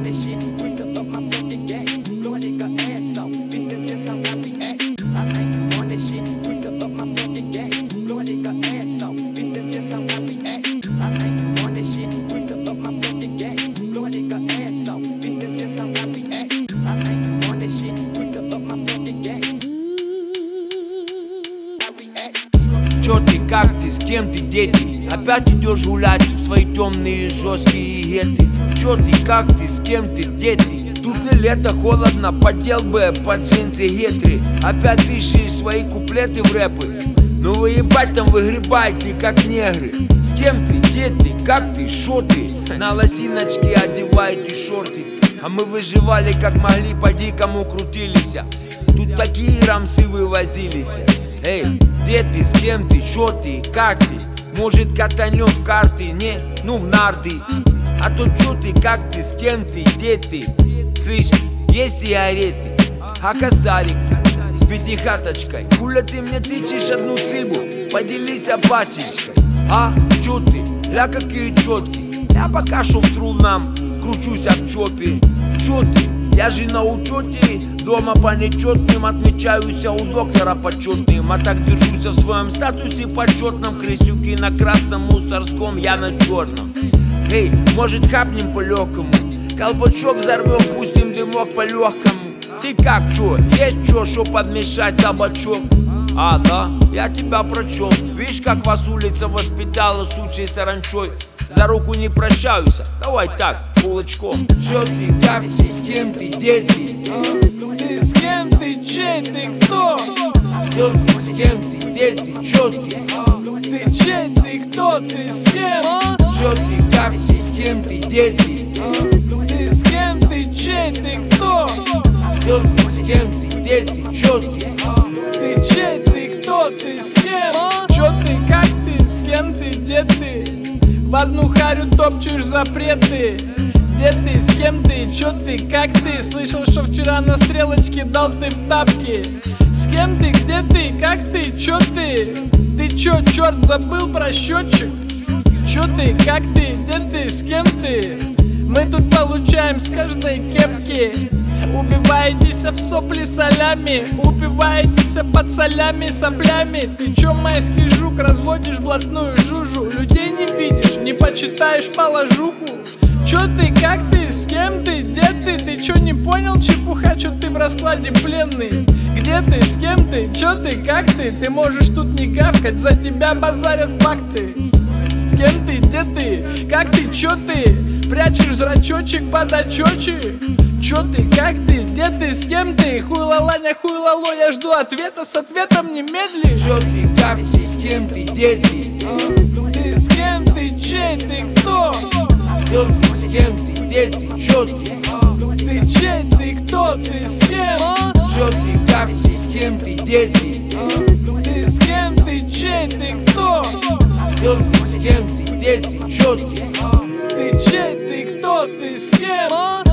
this shit, quick to up my fucking game. Blow a nigga ass off, bitch, that's just how I react. I ain't on this shit, quick to up my fucking game. Blow a nigga ass off, bitch, that's just how I react. I ain't on this shit, quick to up my fucking game. Blow a nigga ass off, bitch, that's just how I react. I ain't on this shit, quick to up my fucking game. I react. Чё ты, как ты, с кем ты, где ты? Опять идешь гулять в свои темные жесткие геты. Чё ты, как ты, с кем ты, где ты? Тут не лето, холодно, поддел бы под джинсы гетры. Опять пишешь свои куплеты в рэпы. Ну вы ебать там выгребайте, как негры. С кем ты, где ты, как ты, шо ты? На лосиночке одеваете шорты. А мы выживали как могли, по-дикому крутились. Тут такие рамсы вывозились. Эй, где ты, с кем ты, шо ты, как ты? Может катанем в карты, не, ну в нарды. А то чё ты, как ты, с кем ты, где ты? Слышь, есть сигареты, а косарик с пятихаточкой. Хуля ты мне тычешь одну цибу, поделись пачечкой. А, чё ты, ля какие чётки. Я пока шо в трудном, кручусь в чопе. Чё ты, я же на учёте. Дома по нечетным отмечаюсь у доктора почетным. А так держусь в своем статусе почетном. Крысюки на красном, мусорском, я на черном. Эй, может хапнем по-легкому, колпачок взорвем, пустим дымок по-легкому. Ты как, чё, есть чё, шо подмешать табачок? А, да, я тебя прочел. Видишь, как вас улица воспитала сучей саранчой. За руку не прощаюсь, давай так, кулачком. Чё ты, как ты, с кем ты, где ты? Ты с кем ты, чей ты, кто? Кто ты, с кем ты, где ты, чё ты? Ты чей ты, кто ты, с кем? Чё ты, как ты, с кем ты, где ты? Ты с кем ты, чей ты, кто? Кто ты, с кем ты, где ты, чё ты? Ты чей ты, кто ты, с кем? Чё ты, как ты, с кем ты, где ты? В одну харю топчешь запреты. Где ты, с кем ты, чё ты, как ты? Слышал, что вчера на стрелочке дал ты в тапки. С кем ты, где ты, как ты, чё ты? Ты чё, чёрт, забыл про счетчик? Чё ты, как ты, где ты, с кем ты? Мы тут получаем с каждой кепки. Убиваетесь в сопли солями, упиваетесь под солями соплями. Ты чё, майский жук, разводишь блатную жужу? Людей не видишь, не почитаешь положуху. Чё ты, как ты, с кем ты, где ты? Ты чё, не понял, чепуха, чё ты в раскладе пленный? Где ты, с кем ты, чё ты, как ты? Ты можешь тут не гавкать, за тебя базарят факты. Кем ты, где ты, как ты, чё ты? Прячешь зрачочек под очочек? Чё ты, как ты, где ты, с кем ты? Хуй-ла-ла-ня, хуй-ла-ло, я жду ответа, с ответом не медли. Чё ты, как ты, с кем ты, где ты? Ты с кем ты, чей ты, кто? Кто ты, с кем ты, где ты, чё ты? Ты чей ты, кто ты, с кем? Чё ты, как ты, с кем ты, где ты? Ты с кем ты, чей ты, кто? Кто ты, с кем ты, где ты, чё ты? Ты чей ты, кто ты, с кем?